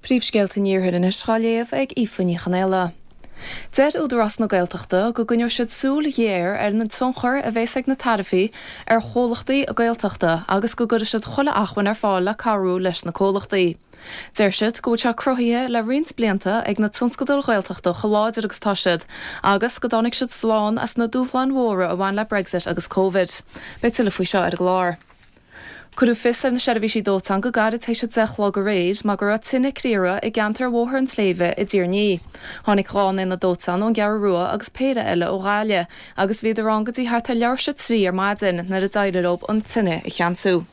Príomhscéalta níortha in Sráléamh ag Aoifeanna Chanéla. Deir údarás na Gaeltachta go gcuinneoir siad súl dhéir ar na tionchar a bheits ag na tarafaí ar chólachtaí a Gaeltachta agus go gcuir siad chola achhain ar fáil le carú leis na cólachtaí. Deir siad go bhfuil se cruthaithe le rions blianta ag na tionscadal Gaeltachta choláidir agus táisiid agus go dtáinig siad sláán as na dúchláin mhóra a bhain le Brexit agus Covid. Be tuile faoi seo ar glár. Cúrú fis ar na seirbhísí dótán go gairid éis se dechlá go réid má gur tinna críra i gceantar mhóthar an tléimhe i dtír ní. Tháinig cháin na dótán ón gear rua agus péire eile ó gáile agus bhí rang go dtí thart leabhar se trí ar maidin na a daireób an tinne i cheantsú.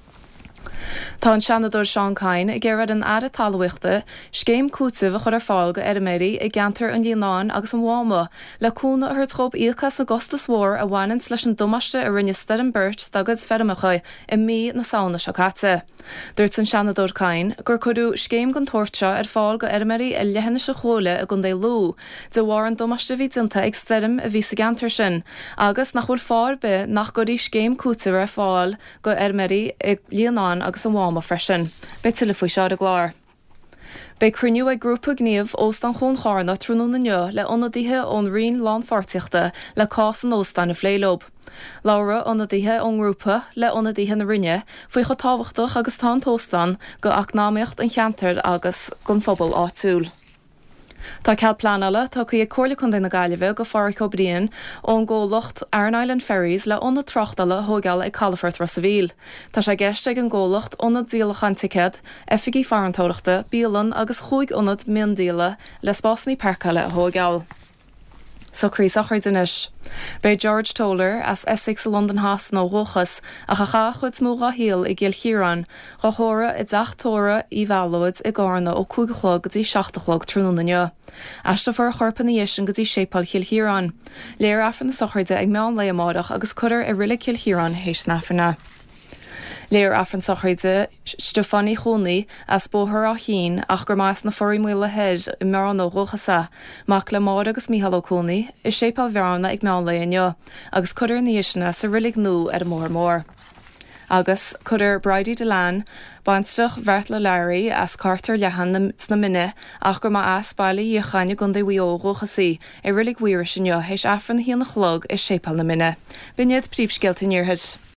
Tá an seanadóir Seán Cain i ggéiread an aire talhaíochta scéim cútah a chur ar fáil go Eiriméirí i gceantar an Líonán agus an Bháma le cúna ar tróp íochas na gostas mhór a bhhainint leis an dumaiste a rinne Stead Burt dagad fermacha i mí na saona se caite. Dúirt an seanadóir Cain gur chuirú scéim gan tuairt ar fáil go Eiriméirí i lehanna se chóla a gundé lú de bhhar an dumaiste bhí dinta ag Steadam a bhí sa gceantar sin agus nach bhfuil fár be nach gurí scéim cútah ar fáil go Eiriméirí ag Líonán agus an Bháma freisin. Be tuile faoi seo a glár. Bei cruniú ag grúpa gníomh óstan chun chána trúnú na neo le ionadaithe ón rion lán fartíochta le cás an óstan na phléilób. Laura ionadaithe ón grúpa le ionadaithe na rinne faoi go táhachtach agus tá tóstan go acnáíocht an cheantar agus gon phobal áitiúil. Tá ceall planala tá chu ag cuirla chun na Gaillimhe go fáir go bríon ón ggólacht Aran Island Ferries le ionad trochtala thógáil ag Calafort Rossaville. Tá sé gceiste ag an ggólacht ionad díalach an ticéad, effigií farantóireachta, bíalan agus chuig ionad miondíala le spásnaí percaile a thógáil. So crísachar dinis. Bei George Toller as Essex London House nó Rochas a cha chud smóga híal i Gil Chiaran, go chóra i 8 tóra í bhealóid i gána ó 2 chlog gotí 7 chlog trúna na neo. Eiste far chorpa na dhéisisin gotí sépal Gil Chiaran. Léir afran na sacharde ag meán le amádach agus cuidir i rilla Gil Chiaran héis nafarna. Léir afran sacharde Stefani Chónaí as bóthar á chin ach gur más na forí muile head i meán ó Rochasa, mac le mád agus Mícheál Ó Cónaí is sépal bhearna ag meán le inneo, agus cuidir na dhéisina sa rillig nó ar mór. Agus cuidir Bridie Delan bainsteach bheirt le leirí as cartar lehan sna minne ach gur má as bailí i chaine gundé bhío Rochasaí i rillig huiir sin neo héis afran na híana chlog is sépal na minne. Biniad príomhscéalta níorthaid.